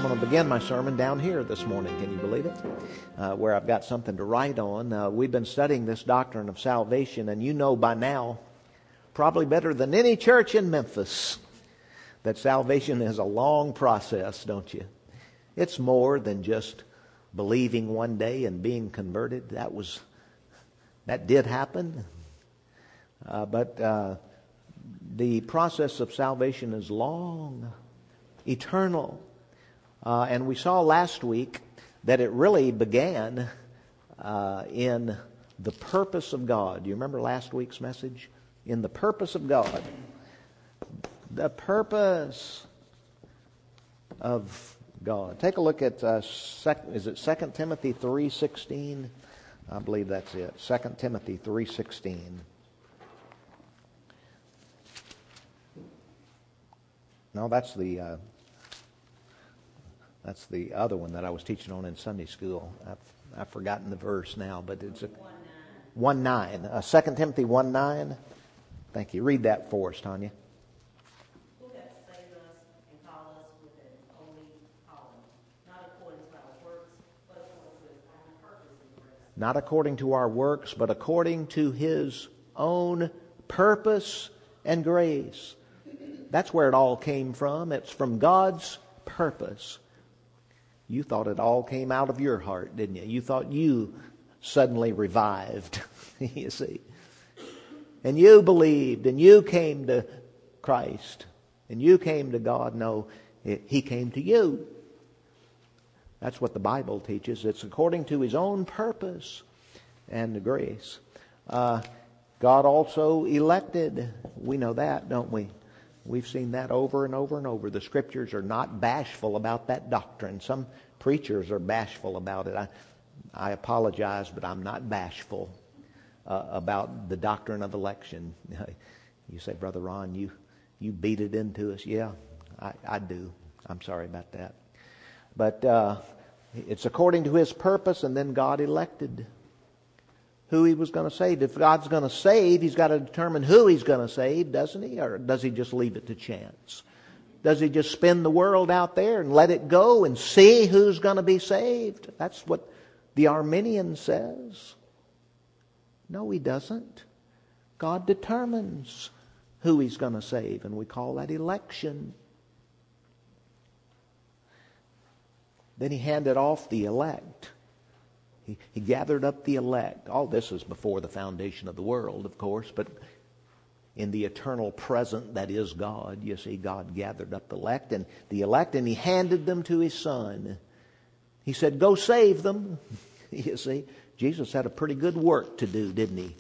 going to begin my sermon down here this morning. Can you believe it? Where I've got something to write on. We've been studying this doctrine of salvation, and you know by now, probably better than any church in Memphis, that salvation is a long process, don't you? It's more than just believing one day and being converted. That did happen. But the process of salvation is long, eternal. And we saw last week that it really began in the purpose of God. Do you remember last week's message? In the purpose of God. The purpose of God. Take a look at, is it 2 Timothy 3:16? I believe that's it. 2 Timothy 3:16. No, that's the other one that I was teaching on in Sunday school. I've forgotten the verse now, but it's 1:9. 2 Timothy 1:9. Thank you. Read that for us, Tanya. Who hath saved us and called us with an holy calling, not according to our works, but according to his own purpose and grace. Not according to our works, but according to his own purpose and grace. That's where it all came from. It's from God's purpose. You thought it all came out of your heart, didn't you? You thought you suddenly revived, you see. And you believed, and you came to Christ, and you came to God. No, He came to you. That's what the Bible teaches. It's according to His own purpose and grace. God also elected. We know that, don't we? We've seen that over and over and over. The Scriptures are not bashful about that doctrine. Some preachers are bashful about it. I apologize, but I'm not bashful about the doctrine of election. You say, Brother Ron, you beat it into us. Yeah, I do. I'm sorry about that. But it's according to His purpose, and then God elected who He was going to save. If God's going to save, He's got to determine who He's going to save, doesn't He? Or does He just leave it to chance? Does He just spin the world out there and let it go and see who's going to be saved? That's what the Arminian says. No, He doesn't. God determines who He's going to save, and we call that election. Then He handed off the elect. He gathered up the elect. All this is before the foundation of the world, of course, but in the eternal present that is God, you see, God gathered up the elect, and He handed them to His Son. He said, go save them. You see, Jesus had a pretty good work to do, didn't He?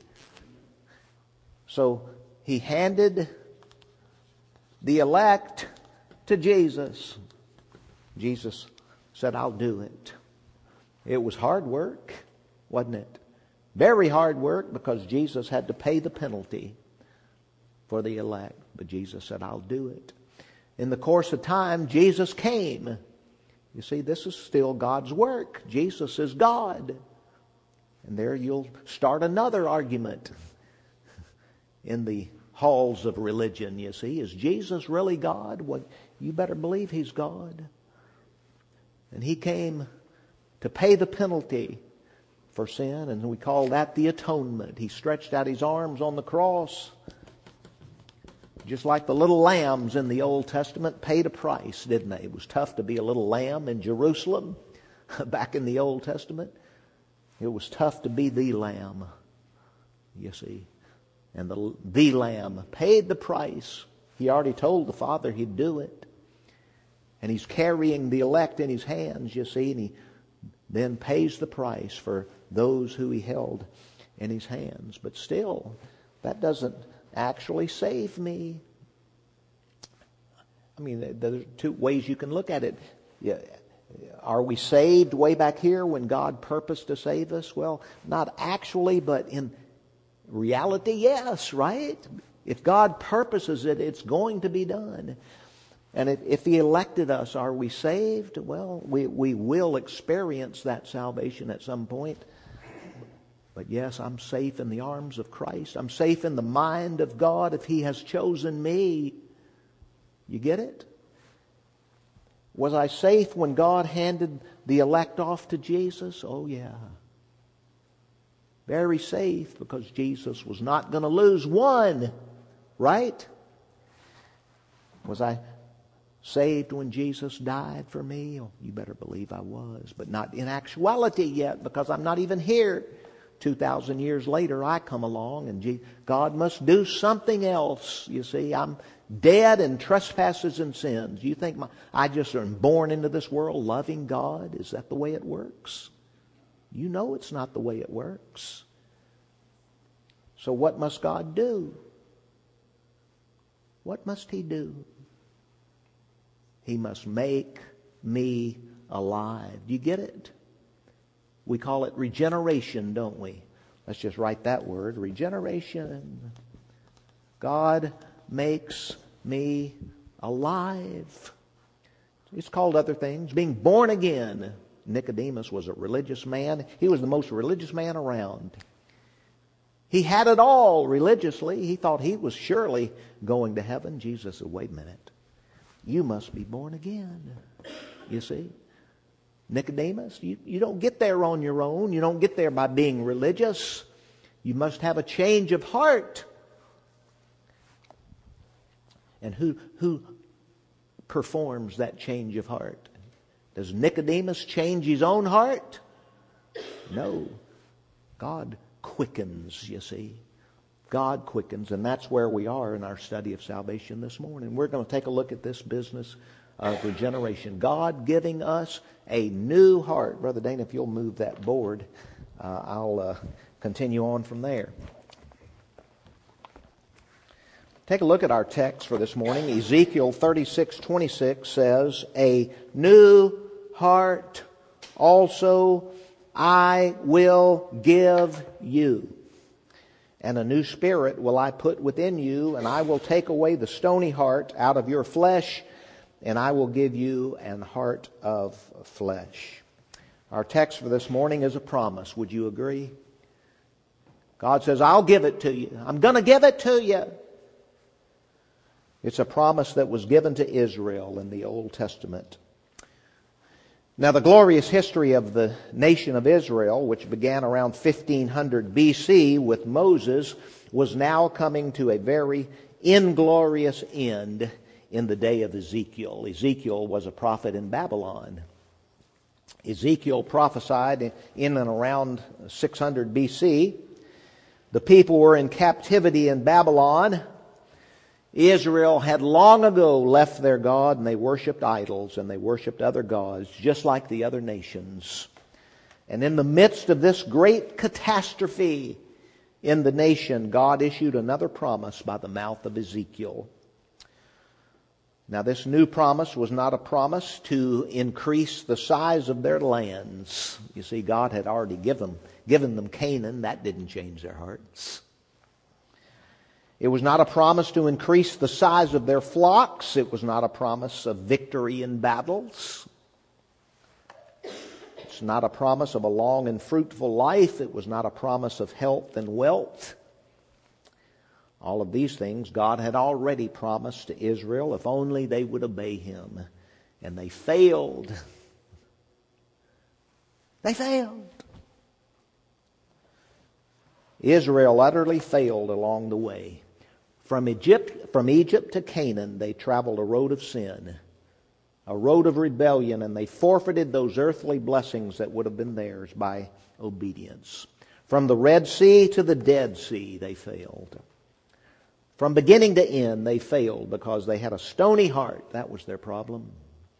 So He handed the elect to Jesus. Jesus said, I'll do it. It was hard work, wasn't it? Very hard work, because Jesus had to pay the penalty for the elect. But Jesus said, I'll do it. In the course of time, Jesus came. You see, this is still God's work. Jesus is God. And there you'll start another argument in the halls of religion, you see. Is Jesus really God? Well, you better believe He's God. And He came to pay the penalty for sin, and we call that the atonement. He stretched out His arms on the cross, just like the little lambs in the Old Testament paid a price, didn't they? It was tough to be a little lamb in Jerusalem back in the Old Testament. It was tough to be the lamb, you see. And the lamb paid the price. He already told the Father He'd do it. And He's carrying the elect in His hands, you see, and He then pays the price for those who He held in His hands. But still, that doesn't actually save me. I mean, there's two ways you can look at it. Yeah. Are we saved way back here when God purposed to save us? Well, not actually, but in reality, yes, right? If God purposes it, it's going to be done. And if He elected us, are we saved? Well, we will experience that salvation at some point. But yes, I'm safe in the arms of Christ. I'm safe in the mind of God if He has chosen me. You get it? Was I safe when God handed the elect off to Jesus? Oh, yeah. Very safe, because Jesus was not going to lose one, right? Was I saved when Jesus died for me? Oh, you better believe I was, but not in actuality yet, because I'm not even here. 2,000 years later, I come along, and God must do something else. You see, I'm dead in trespasses and sins. You think I just am born into this world loving God? Is that the way it works? You know it's not the way it works. So what must God do? What must He do? He must make me alive. Do you get it? We call it regeneration, don't we? Let's just write that word, regeneration. God makes me alive. It's called other things. Being born again. Nicodemus was a religious man. He was the most religious man around. He had it all religiously. He thought he was surely going to heaven. Jesus said, wait a minute. You must be born again. You see? Nicodemus, you don't get there on your own. You don't get there by being religious. You must have a change of heart. And who performs that change of heart? Does Nicodemus change his own heart? No. God quickens, you see. God quickens, and that's where we are in our study of salvation this morning. We're going to take a look at this business of regeneration. God giving us a new heart. Brother Dana, if you'll move that board, I'll continue on from there. Take a look at our text for this morning. Ezekiel 36:26 says, a new heart also I will give you, and a new spirit will I put within you, and I will take away the stony heart out of your flesh, and I will give you an heart of flesh. Our text for this morning is a promise. Would you agree? God says, I'll give it to you. I'm going to give it to you. It's a promise that was given to Israel in the Old Testament. Now, the glorious history of the nation of Israel, which began around 1500 BC with Moses, was now coming to a very inglorious end in the day of Ezekiel. Ezekiel was a prophet in Babylon. Ezekiel prophesied in and around 600 BC. The people were in captivity in Babylon. Israel had long ago left their God, and they worshipped idols and they worshipped other gods, just like the other nations. And in the midst of this great catastrophe in the nation, God issued another promise by the mouth of Ezekiel. Now, this new promise was not a promise to increase the size of their lands. You see, God had already given them Canaan. That didn't change their hearts. It was not a promise to increase the size of their flocks. It was not a promise of victory in battles. It's not a promise of a long and fruitful life. It was not a promise of health and wealth. All of these things God had already promised to Israel if only they would obey Him. And they failed. They failed. Israel utterly failed along the way. From Egypt to Canaan, they traveled a road of sin, a road of rebellion, and they forfeited those earthly blessings that would have been theirs by obedience. From the Red Sea to the Dead Sea, they failed. From beginning to end, they failed because they had a stony heart. That was their problem.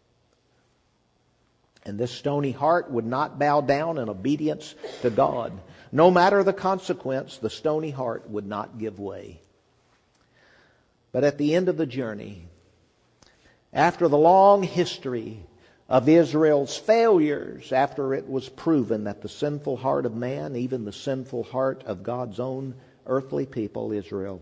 And this stony heart would not bow down in obedience to God. No matter the consequence, the stony heart would not give way. But at the end of the journey, after the long history of Israel's failures, after it was proven that the sinful heart of man, even the sinful heart of God's own earthly people, Israel,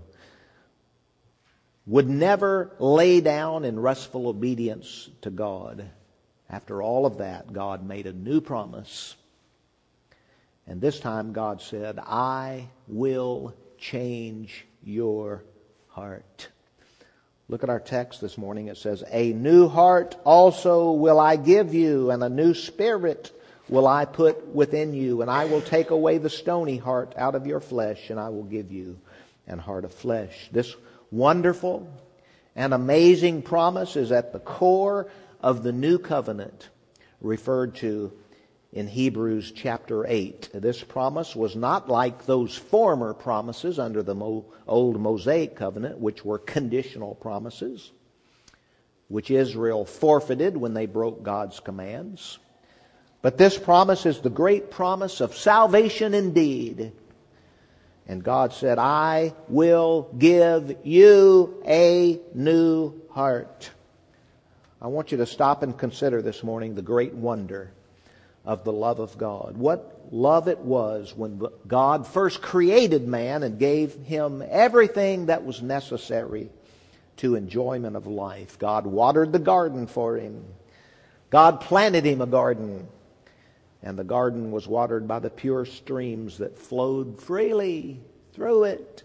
would never lay down in restful obedience to God. After all of that, God made a new promise. And this time God said, I will change your heart. Look at our text this morning. It says, "A new heart also will I give you, and a new spirit will I put within you, and I will take away the stony heart out of your flesh, and I will give you an heart of flesh." This wonderful and amazing promise is at the core of the new covenant referred to in Hebrews chapter 8. This promise was not like those former promises under the old Mosaic covenant, which were conditional promises, which Israel forfeited when they broke God's commands. But this promise is the great promise of salvation indeed. And God said, "I will give you a new heart." I want you to stop and consider this morning the great wonder of the love of God. What love it was when God first created man and gave him everything that was necessary to enjoyment of life. God watered the garden for him. God planted him a garden. And the garden was watered by the pure streams that flowed freely through it.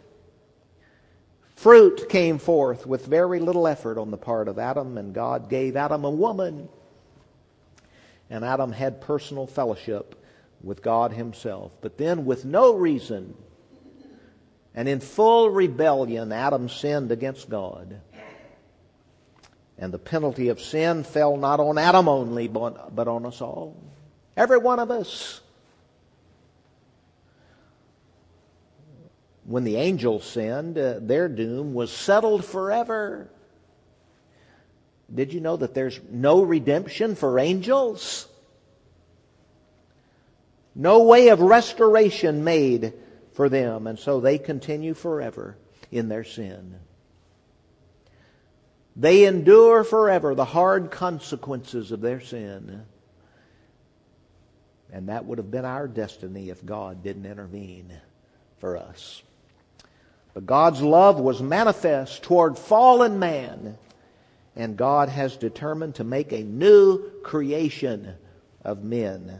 Fruit came forth with very little effort on the part of Adam, and God gave Adam a woman. And Adam had personal fellowship with God himself. But then, with no reason, and in full rebellion, Adam sinned against God. And the penalty of sin fell not on Adam only, but on us all. Every one of us. When the angels sinned, their doom was settled forever. Did you know that there's no redemption for angels? No way of restoration made for them, and so they continue forever in their sin. They endure forever the hard consequences of their sin. And that would have been our destiny if God didn't intervene for us. But God's love was manifest toward fallen man, and God has determined to make a new creation of men.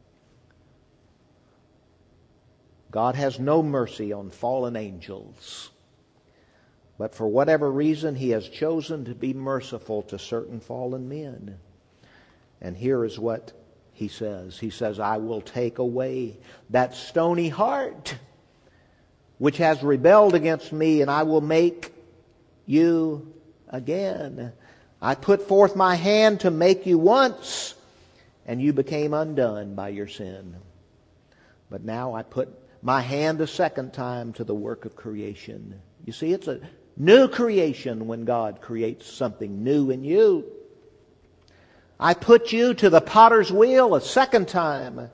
God has no mercy on fallen angels. But for whatever reason, He has chosen to be merciful to certain fallen men. And here is what He says. He says, "I will take away that stony heart which has rebelled against me, and I will make you again. I put forth my hand to make you once, and you became undone by your sin. But now I put my hand a second time to the work of creation." You see, it's a new creation when God creates something new in you. "I put you to the potter's wheel a second time,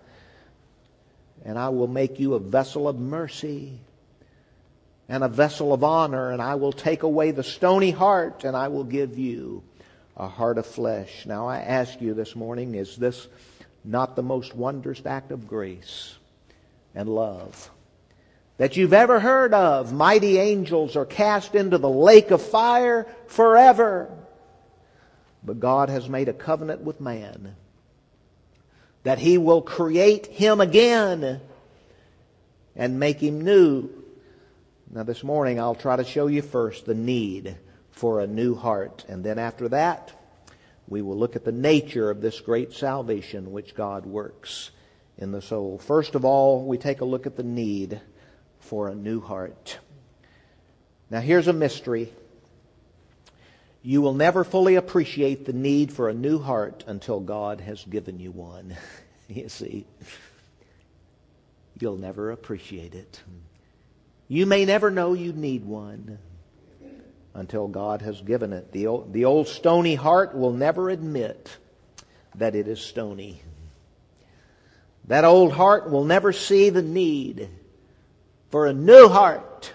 and I will make you a vessel of mercy and a vessel of honor, and I will take away the stony heart, and I will give you a heart of flesh." Now I ask you this morning, is this not the most wondrous act of grace and love that you've ever heard of? Mighty angels are cast into the lake of fire forever. But God has made a covenant with man that He will create him again and make him new. Now this morning I'll try to show you first the need for a new heart. And then after that, we will look at the nature of this great salvation which God works in the soul. First of all, we take a look at the need for a new heart. Now here's a mystery. You will never fully appreciate the need for a new heart until God has given you one. You see, you'll never appreciate it. You may never know you need one until God has given it. The old stony heart will never admit that it is stony. That old heart will never see the need for a new heart.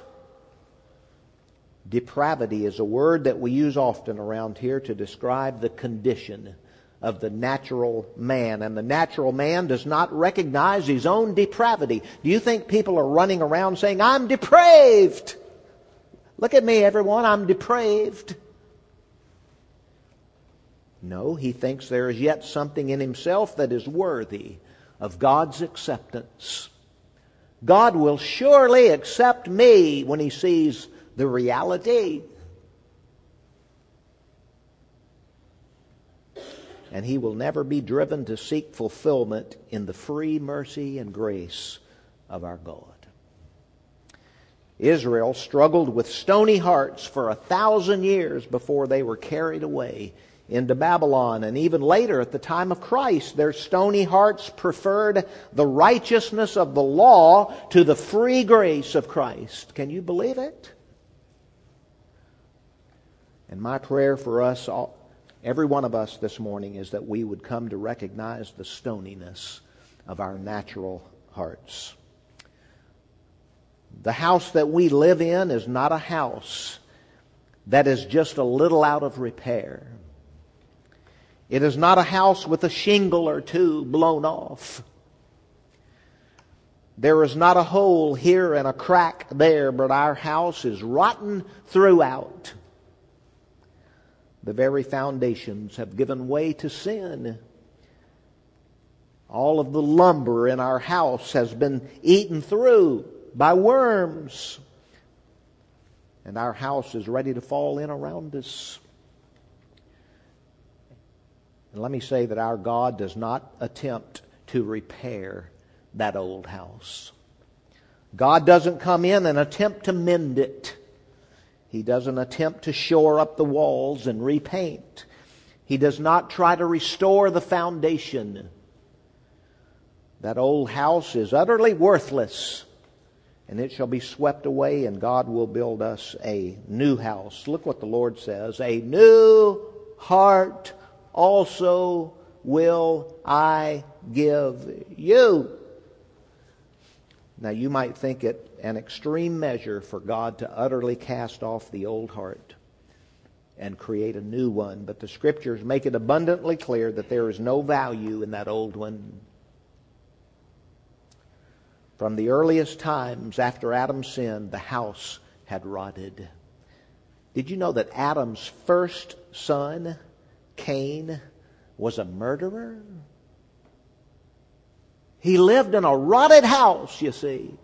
Depravity is a word that we use often around here to describe the condition of the natural man. And the natural man does not recognize his own depravity. Do you think people are running around saying, "I'm depraved"? Look at me, everyone, I'm depraved. No, he thinks there is yet something in himself that is worthy of God's acceptance. God will surely accept me when He sees the reality. and he will never be driven to seek fulfillment in the free mercy and grace of our God. Israel struggled with stony hearts for 1,000 years before they were carried away into Babylon. And even later, at the time of Christ, their stony hearts preferred the righteousness of the law to the free grace of Christ. Can you believe it? And my prayer for us, every one of us this morning, is that we would come to recognize the stoniness of our natural hearts. The house that we live in is not a house that is just a little out of repair. It is not a house with a shingle or two blown off. There is not a hole here and a crack there, but our house is rotten throughout. The very foundations have given way to sin. All of the lumber in our house has been eaten through by worms. And our house is ready to fall in around us. And let me say that our God does not attempt to repair that old house. God doesn't come in and attempt to mend it. He doesn't attempt to shore up the walls and repaint. He does not try to restore the foundation. That old house is utterly worthless, and it shall be swept away, and God will build us a new house. Look what the Lord says. A new heart also will I give you. Now you might think it an extreme measure for God to utterly cast off the old heart and create a new one, but the Scriptures make it abundantly clear that there is no value in that old one. From the earliest times after Adam's sin, the house had rotted. Did you know that Adam's first son, Cain, was a murderer? He lived in a rotted house, you see.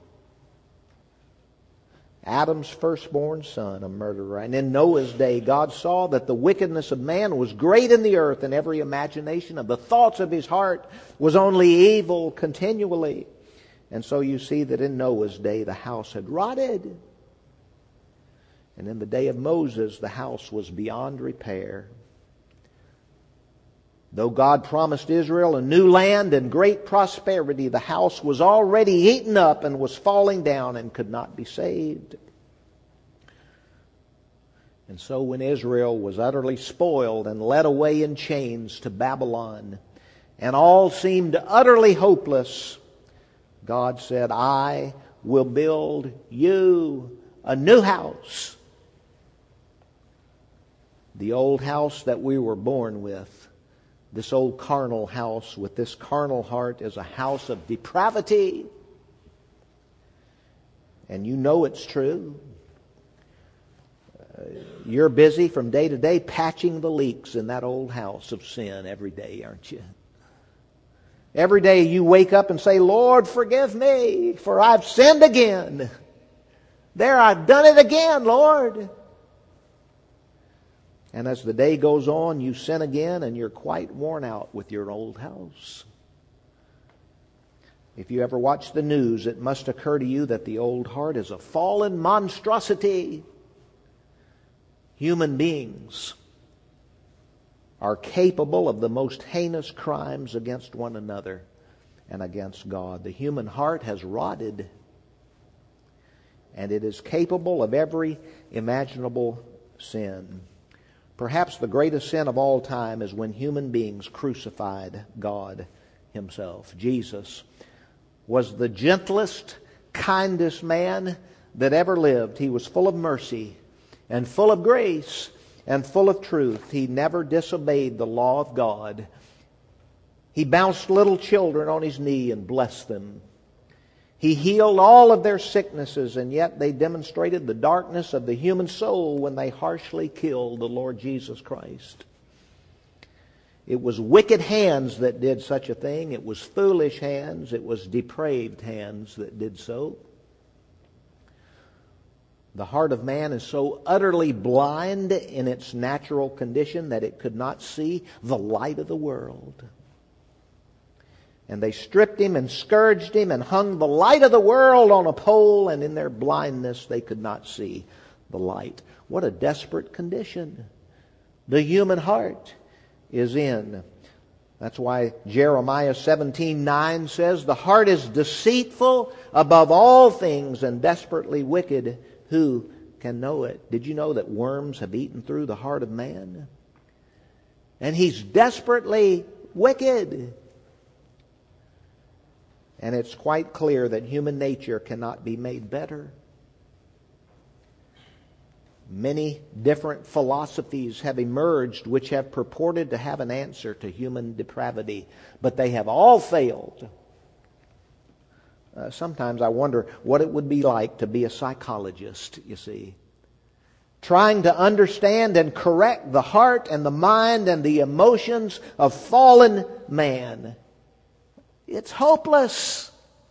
Adam's firstborn son, a murderer. And in Noah's day, God saw that the wickedness of man was great in the earth, and every imagination of the thoughts of his heart was only evil continually. And so you see that in Noah's day, the house had rotted. And in the day of Moses, the house was beyond repair. Though God promised Israel a new land and great prosperity, the house was already eaten up and was falling down and could not be saved. And so when Israel was utterly spoiled and led away in chains to Babylon, and all seemed utterly hopeless, God said, I will build you a new house. The old house that we were born with, this old carnal house with this carnal heart, is a house of depravity. And you know it's true. You're busy from day to day patching the leaks in that old house of sin every day, aren't you? Every day you wake up and say, Lord, forgive me, for I've sinned again. There, I've done it again, Lord. And as the day goes on, you sin again, and you're quite worn out with your old house. If you ever watch the news, it must occur to you that the old heart is a fallen monstrosity. Human beings are capable of the most heinous crimes against one another and against God. The human heart has rotted, and it is capable of every imaginable sin. Perhaps the greatest sin of all time is when human beings crucified God Himself. Jesus was the gentlest, kindest man that ever lived. He was full of mercy and full of grace and full of truth. He never disobeyed the law of God. He bounced little children on His knee and blessed them. He healed all of their sicknesses, and yet they demonstrated the darkness of the human soul when they harshly killed the Lord Jesus Christ. It was wicked hands that did such a thing. It was foolish hands. It was depraved hands that did so. The heart of man is so utterly blind in its natural condition that it could not see the light of the world. And they stripped him and scourged him and hung the light of the world on a pole, and in their blindness they could not see the light. What a desperate condition the human heart is in. That's why Jeremiah 17:9 says, "The heart is deceitful above all things and desperately wicked. Who can know it?" Did you know that worms have eaten through the heart of man? And he's desperately wicked. And it's quite clear that human nature cannot be made better. Many different philosophies have emerged which have purported to have an answer to human depravity, but they have all failed. Sometimes I wonder what it would be like to be a psychologist, you see. Trying to understand and correct the heart and the mind and the emotions of fallen man. It's hopeless.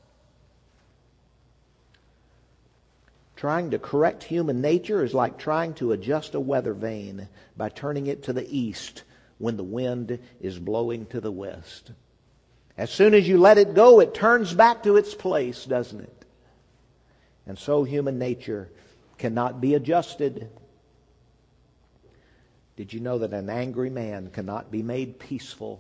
Trying to correct human nature is like trying to adjust a weather vane by turning it to the east when the wind is blowing to the west. As soon as you let it go, it turns back to its place, doesn't it? And so human nature cannot be adjusted. Did you know that an angry man cannot be made peaceful?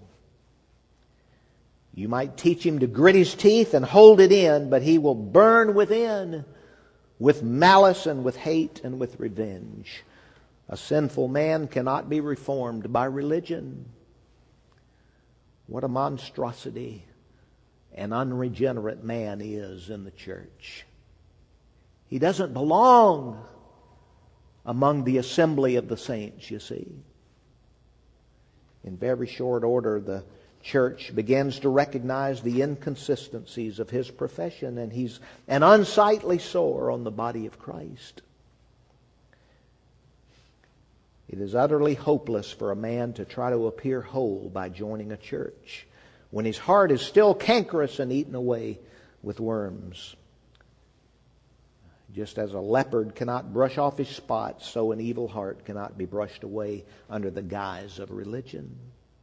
You might teach him to grit his teeth and hold it in, but he will burn within with malice and with hate and with revenge. A sinful man cannot be reformed by religion. What a monstrosity an unregenerate man is in the church. He doesn't belong among the assembly of the saints, you see. In very short order, the church begins to recognize the inconsistencies of his profession, and he's an unsightly sore on the body of Christ. It is utterly hopeless for a man to try to appear whole by joining a church when his heart is still cankerous and eaten away with worms. Just as a leopard cannot brush off his spots, so an evil heart cannot be brushed away under the guise of religion.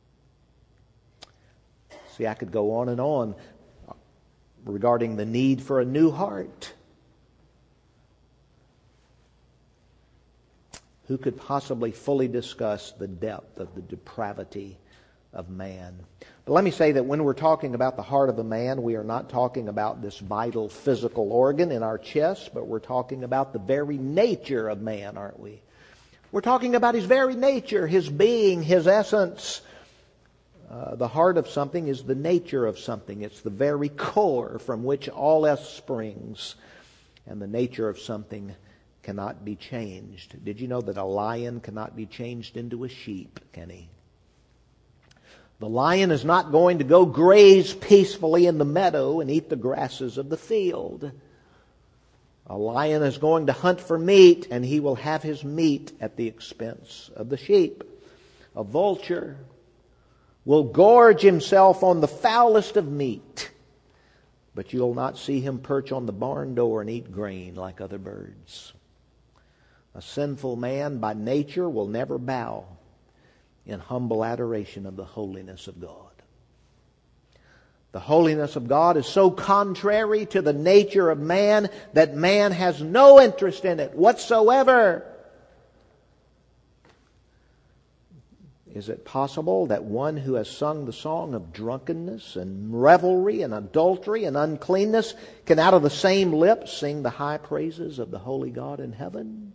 See, I could go on regarding the need for a new heart. Who could possibly fully discuss the depth of the depravity of man? But let me say that when we're talking about the heart of a man, we are not talking about this vital physical organ in our chest, but we're talking about the very nature of man, aren't we? We're talking about his very nature, his being, his essence. The heart of something is the nature of something. It's the very core from which all else springs. And the nature of something cannot be changed. Did you know that a lion cannot be changed into a sheep, can he? The lion is not going to go graze peacefully in the meadow and eat the grasses of the field. A lion is going to hunt for meat, and he will have his meat at the expense of the sheep. A vulture will gorge himself on the foulest of meat, but you'll not see him perch on the barn door and eat grain like other birds. A sinful man by nature will never bow in humble adoration of the holiness of God. The holiness of God is so contrary to the nature of man that man has no interest in it whatsoever. Is it possible that one who has sung the song of drunkenness and revelry and adultery and uncleanness can out of the same lips sing the high praises of the holy God in heaven?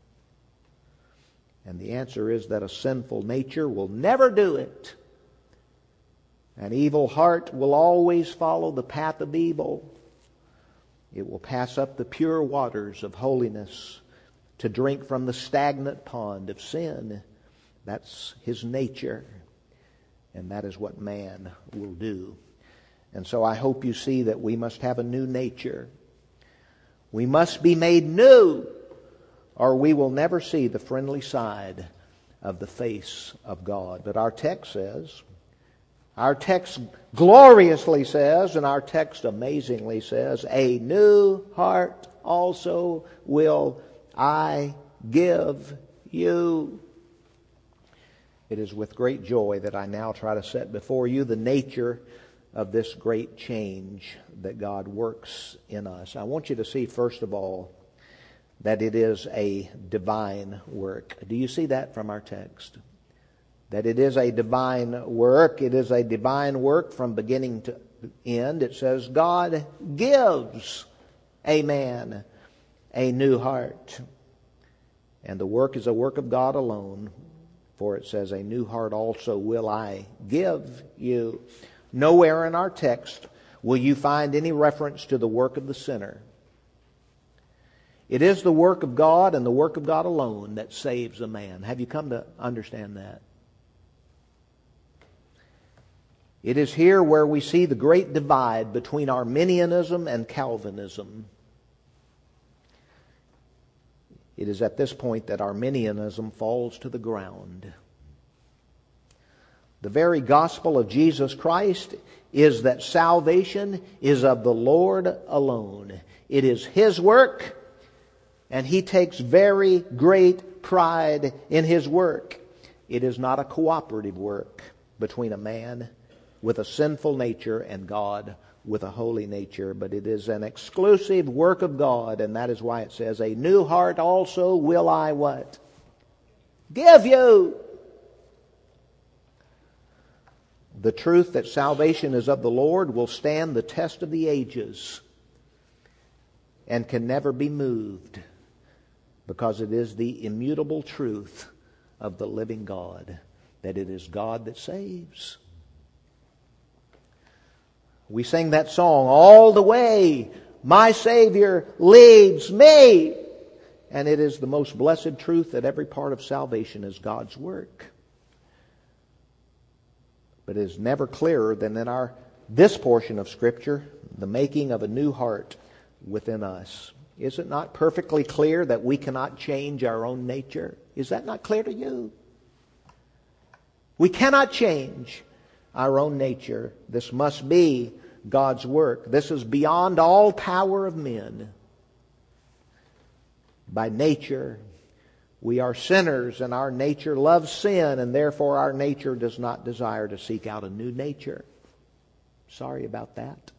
And the answer is that a sinful nature will never do it. An evil heart will always follow the path of evil. It will pass up the pure waters of holiness to drink from the stagnant pond of sin. That's his nature. And that is what man will do. And so I hope you see that we must have a new nature. We must be made new, or we will never see the friendly side of the face of God. But our text gloriously says, and our text amazingly says, a new heart also will I give you. It is with great joy that I now try to set before you the nature of this great change that God works in us. I want you to see, first of all, that it is a divine work. Do you see that from our text? That it is a divine work. It is a divine work from beginning to end. It says, God gives a man a new heart. And the work is a work of God alone. For it says, a new heart also will I give you. Nowhere in our text will you find any reference to the work of the sinner. It is the work of God and the work of God alone that saves a man. Have you come to understand that? It is here where we see the great divide between Arminianism and Calvinism. It is at this point that Arminianism falls to the ground. The very gospel of Jesus Christ is that salvation is of the Lord alone. It is His work, and He takes very great pride in His work. It is not a cooperative work between a man with a sinful nature and God with a holy nature, but it is an exclusive work of God, and that is why it says, a new heart also will I what? Give you. The truth that salvation is of the Lord will stand the test of the ages and can never be moved, because it is the immutable truth of the living God, that it is God that saves. We sing that song, all the way my Savior leads me. And it is the most blessed truth that every part of salvation is God's work. But it is never clearer than in this portion of Scripture, the making of a new heart within us. Is it not perfectly clear that we cannot change our own nature? Is that not clear to you? We cannot change our own nature. This must be God's work. This is beyond all power of men. By nature, we are sinners, and our nature loves sin, and therefore our nature does not desire to seek out a new nature. Sorry about that.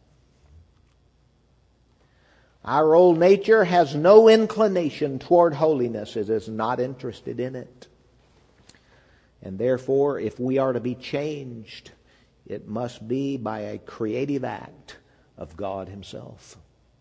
Our old nature has no inclination toward holiness. It is not interested in it. And therefore, if we are to be changed, it must be by a creative act of God Himself.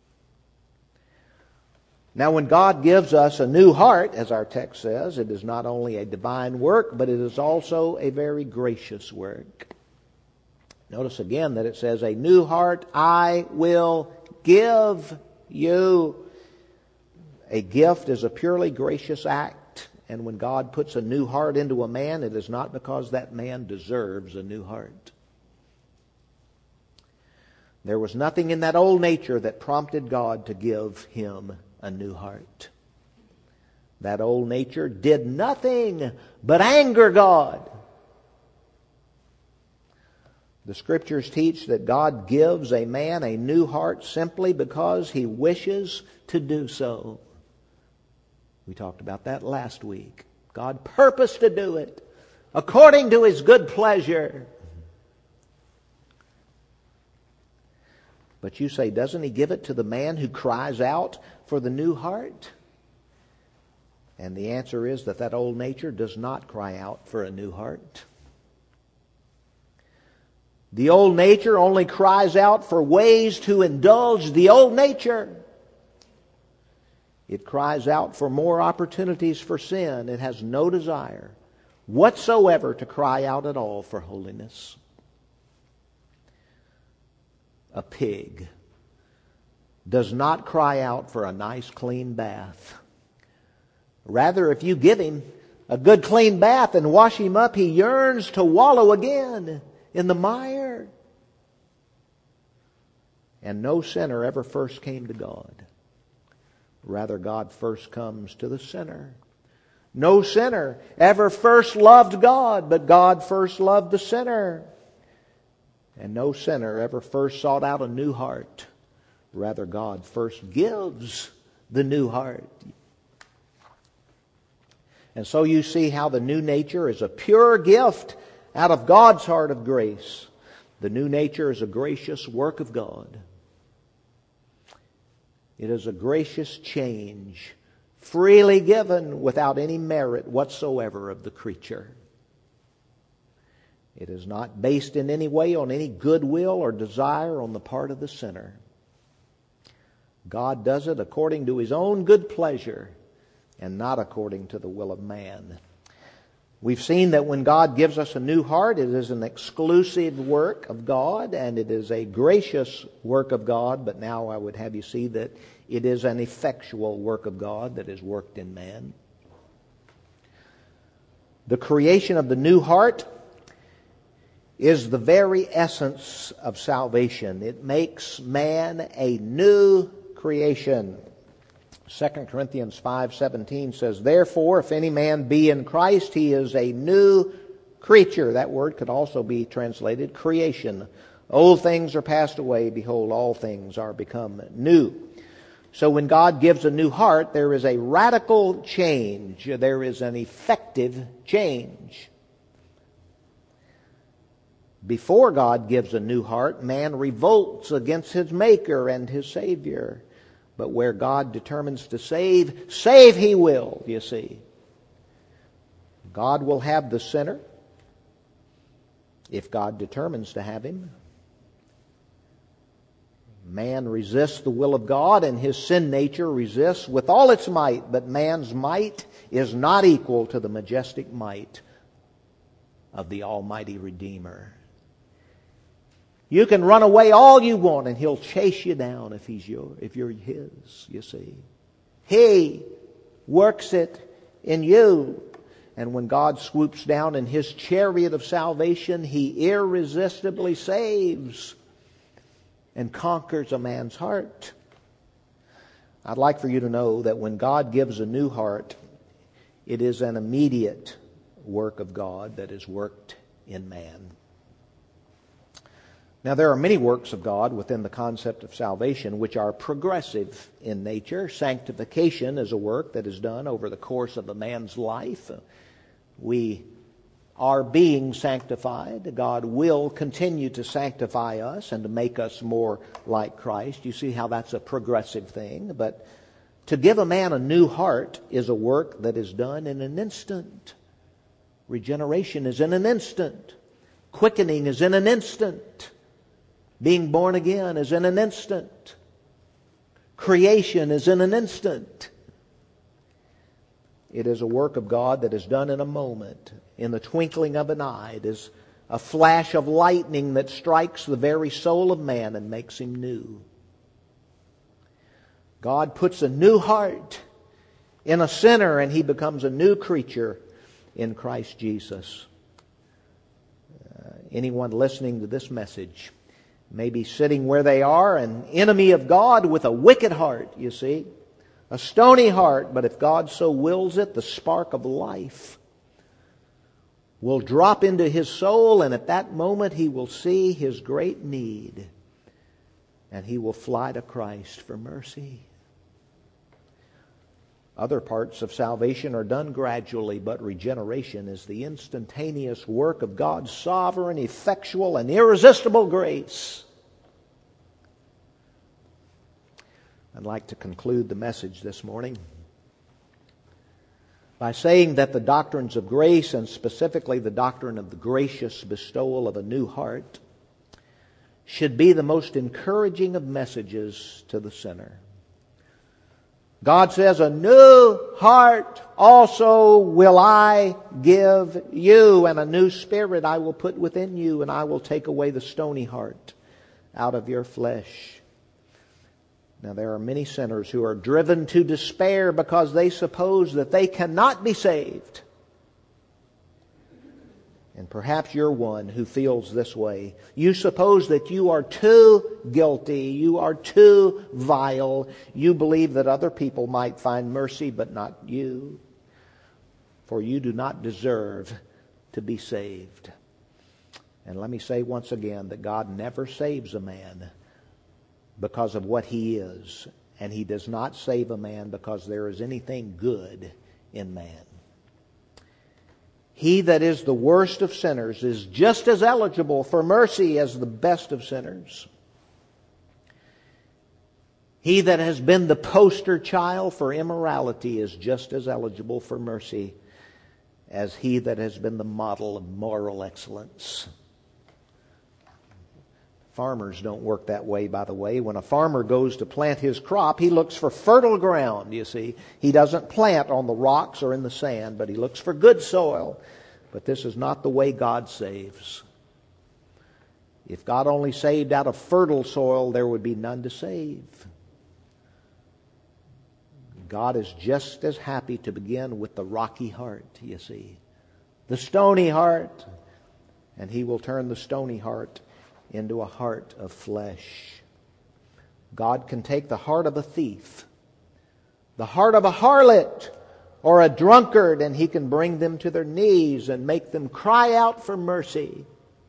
Now, when God gives us a new heart, as our text says, it is not only a divine work, but it is also a very gracious work. Notice again that it says, a new heart I will give you. A gift is a purely gracious act. And when God puts a new heart into a man, it is not because that man deserves a new heart. There was nothing in that old nature that prompted God to give him a new heart. That old nature did nothing but anger God. The Scriptures teach that God gives a man a new heart simply because He wishes to do so. We talked about that last week. God purposed to do it according to His good pleasure. But you say, doesn't He give it to the man who cries out for the new heart? And the answer is that old nature does not cry out for a new heart. The old nature only cries out for ways to indulge the old nature. It cries out for more opportunities for sin. It has no desire whatsoever to cry out at all for holiness. A pig does not cry out for a nice clean bath. Rather, if you give him a good clean bath and wash him up, he yearns to wallow again in the mire. And no sinner ever first came to God. Rather, God first comes to the sinner. No sinner ever first loved God, but God first loved the sinner. And no sinner ever first sought out a new heart. Rather, God first gives the new heart. And so you see how the new nature is a pure gift out of God's heart of grace. The new nature is a gracious work of God. It is a gracious change, freely given without any merit whatsoever of the creature. It is not based in any way on any goodwill or desire on the part of the sinner. God does it according to His own good pleasure and not according to the will of man. We've seen that when God gives us a new heart, it is an exclusive work of God and it is a gracious work of God. But now I would have you see that it is an effectual work of God that is worked in man. The creation of the new heart is the very essence of salvation. It makes man a new creation. 2 Corinthians 5:17 says, "Therefore, if any man be in Christ, he is a new creature." That word could also be translated creation. "Old things are passed away. Behold, all things are become new." So when God gives a new heart, there is a radical change. There is an effective change. Before God gives a new heart, man revolts against his Maker and his Savior. But where God determines to save, save He will, you see. God will have the sinner if God determines to have him. Man resists the will of God and his sin nature resists with all its might, but man's might is not equal to the majestic might of the Almighty Redeemer. You can run away all you want and He'll chase you down if you're His, you see. He works it in you. And when God swoops down in His chariot of salvation, He irresistibly saves and conquers a man's heart. I'd like for you to know that when God gives a new heart, it is an immediate work of God that is worked in man. Now, there are many works of God within the concept of salvation which are progressive in nature. Sanctification is a work that is done over the course of a man's life. We are being sanctified. God will continue to sanctify us and to make us more like Christ. You see how that's a progressive thing. But to give a man a new heart is a work that is done in an instant. Regeneration is in an instant. Quickening is in an instant. Being born again is in an instant. Creation is in an instant. It is a work of God that is done in a moment, in the twinkling of an eye. It is a flash of lightning that strikes the very soul of man and makes him new. God puts a new heart in a sinner and he becomes a new creature in Christ Jesus. Anyone listening to this message may be sitting where they are, an enemy of God with a wicked heart, you see. A stony heart, but if God so wills it, the spark of life will drop into his soul, and at that moment he will see his great need, and he will fly to Christ for mercy. Other parts of salvation are done gradually, but regeneration is the instantaneous work of God's sovereign, effectual, and irresistible grace. I'd like to conclude the message this morning by saying that the doctrines of grace, and specifically the doctrine of the gracious bestowal of a new heart, should be the most encouraging of messages to the sinner. God says, "A new heart also will I give you, and a new spirit I will put within you, and I will take away the stony heart out of your flesh." Now, there are many sinners who are driven to despair because they suppose that they cannot be saved. And perhaps you're one who feels this way. You suppose that you are too guilty, you are too vile. You believe that other people might find mercy, but not you. For you do not deserve to be saved. And let me say once again that God never saves a man because of what he is. And he does not save a man because there is anything good in man. He that is the worst of sinners is just as eligible for mercy as the best of sinners. He that has been the poster child for immorality is just as eligible for mercy as he that has been the model of moral excellence. Farmers don't work that way, by the way. When a farmer goes to plant his crop, he looks for fertile ground, you see. He doesn't plant on the rocks or in the sand, but he looks for good soil. But this is not the way God saves. If God only saved out of fertile soil, there would be none to save. God is just as happy to begin with the rocky heart, you see. The stony heart. And He will turn the stony heart into a heart of flesh. God can take the heart of a thief, the heart of a harlot, or a drunkard, and He can bring them to their knees and make them cry out for mercy.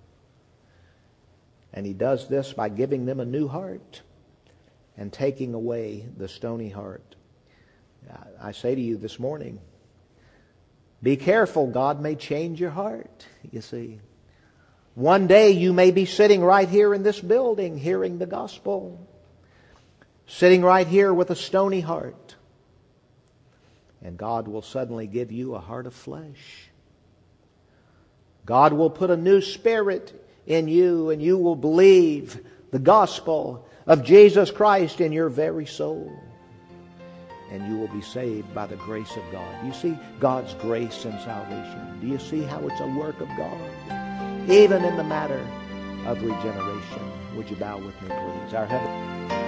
And He does this by giving them a new heart and taking away the stony heart. I say to you this morning, be careful. God may change your heart, you see. One day you may be sitting right here in this building hearing the gospel, sitting right here with a stony heart, and God will suddenly give you a heart of flesh. God will put a new spirit in you, and you will believe the gospel of Jesus Christ in your very soul. And you will be saved by the grace of God. You see God's grace and salvation. Do you see how it's a work of God? Even in the matter of regeneration. Would you bow with me, please? Our Heavenly